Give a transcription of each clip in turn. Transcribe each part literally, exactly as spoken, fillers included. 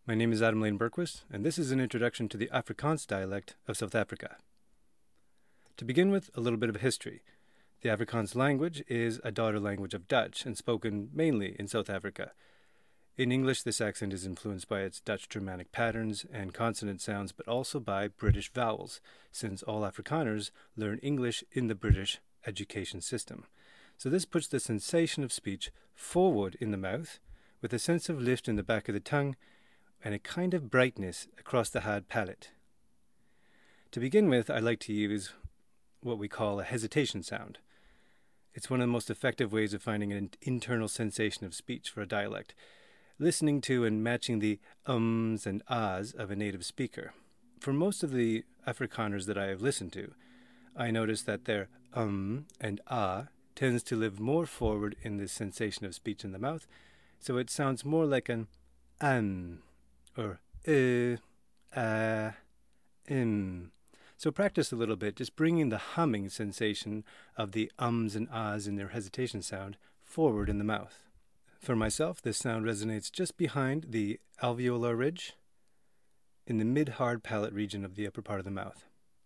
My name is Adam Lane Berquist, and this is an introduction to the Afrikaans dialect of South Africa. To begin with, a little bit of history. The Afrikaans language is a daughter language of Dutch and spoken mainly in South Africa. In English, this accent is influenced by its Dutch Germanic patterns and consonant sounds, but also by British vowels, since all Afrikaners learn English in the British education system. So this puts the sensation of speech forward in the mouth, with a sense of lift in the back of the tongue, and a kind of brightness across the hard palate. To begin with, I like to use what we call a hesitation sound. It's one of the most effective ways of finding an internal sensation of speech for a dialect, listening to and matching the ums and ahs of a native speaker. For most of the Afrikaners that I have listened to, I notice that their um and ah tends to live more forward in the sensation of speech in the mouth, so it sounds more like an an or uh, ah, im. So practice a little bit, just bringing the humming sensation of the ums and ahs in their hesitation sound forward in the mouth. For myself, this sound resonates just behind the alveolar ridge in the mid-hard palate region of the upper part of the mouth.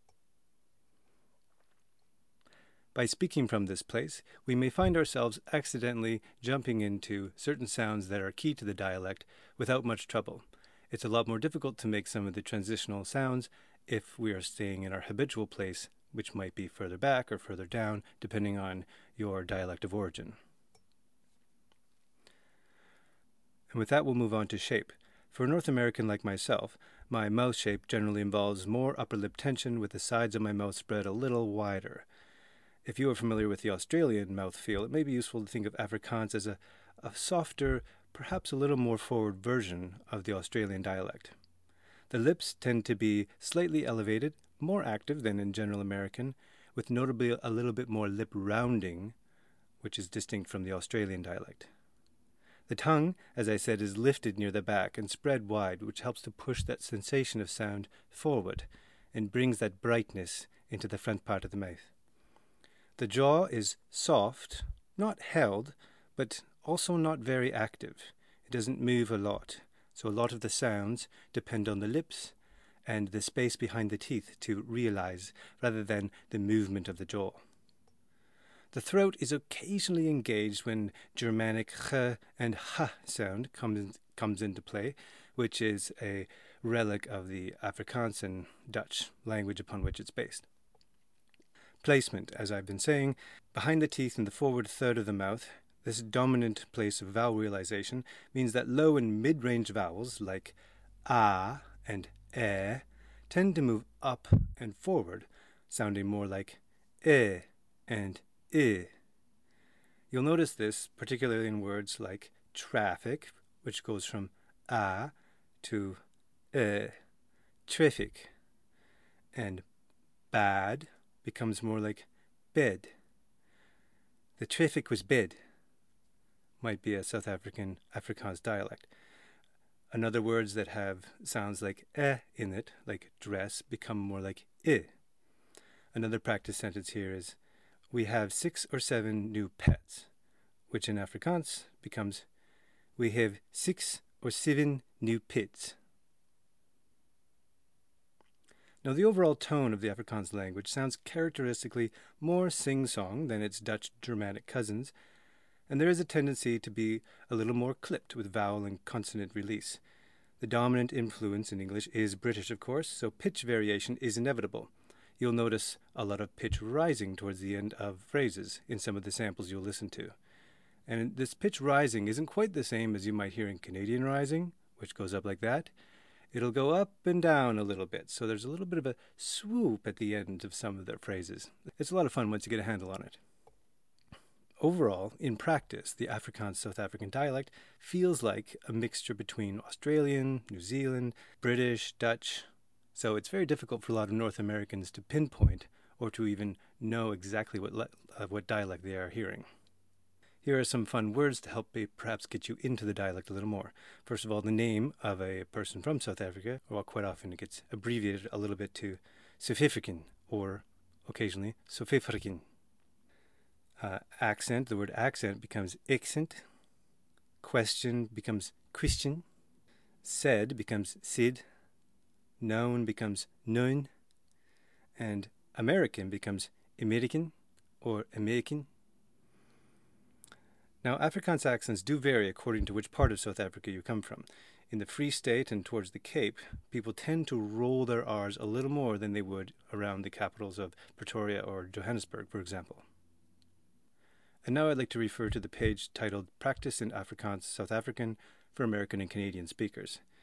By speaking from this place, we may find ourselves accidentally jumping into certain sounds that are key to the dialect without much trouble. It's a lot more difficult to make some of the transitional sounds if we are staying in our habitual place, which might be further back or further down, depending on your dialect of origin. And with that, we'll move on to shape. For a North American like myself, my mouth shape generally involves more upper lip tension with the sides of my mouth spread a little wider. If you are familiar with the Australian mouth feel, it may be useful to think of Afrikaans as a, a softer, perhaps a little more forward version of the Australian dialect. The lips tend to be slightly elevated, more active than in general American, with notably a little bit more lip rounding, which is distinct from the Australian dialect. The tongue, as I said, is lifted near the back and spread wide, which helps to push that sensation of sound forward and brings that brightness into the front part of the mouth. The jaw is soft, not held, but also not very active. It doesn't move a lot, so a lot of the sounds depend on the lips and the space behind the teeth to realize, rather than the movement of the jaw. The throat is occasionally engaged when Germanic ch and h sound comes, comes into play, which is a relic of the Afrikaans and Dutch language upon which it's based. Placement, as I've been saying, behind the teeth in the forward third of the mouth, this dominant place of vowel realization means that low and mid-range vowels like ah and eh tend to move up and forward, sounding more like eh and I. You'll notice this particularly in words like traffic, which goes from ah to eh, traffic, and bad becomes more like bed. The traffic was bed might be a South African Afrikaans dialect. Another words that have sounds like eh in it, like dress, become more like I. Another practice sentence here is, we have six or seven new pets, which in Afrikaans becomes, we have six or seven new pets. Now, the overall tone of the Afrikaans language sounds characteristically more sing-song than its Dutch Germanic cousins, and there is a tendency to be a little more clipped with vowel and consonant release. The dominant influence in English is British, of course, so pitch variation is inevitable. You'll notice a lot of pitch rising towards the end of phrases in some of the samples you'll listen to. And this pitch rising isn't quite the same as you might hear in Canadian rising, which goes up like that. It'll go up and down a little bit, so there's a little bit of a swoop at the end of some of their phrases. It's a lot of fun once you get a handle on it. Overall, in practice, the Afrikaans South African dialect feels like a mixture between Australian, New Zealand, British, Dutch, so it's very difficult for a lot of North Americans to pinpoint or to even know exactly what, le- uh, what dialect they are hearing. Here are some fun words to help me perhaps get you into the dialect a little more. First of all, the name of a person from South Africa, well, quite often it gets abbreviated a little bit to Sofifrikin, or occasionally Sofifrikin. Uh, accent, the word accent becomes accent. Question becomes Christian. Said becomes sid, known becomes nun, and American becomes American or American. Now, Afrikaans accents do vary according to which part of South Africa you come from. In the Free State and towards the Cape, people tend to roll their R's a little more than they would around the capitals of Pretoria or Johannesburg, for example. And now I'd like to refer to the page titled Practice in Afrikaans South African for American and Canadian Speakers.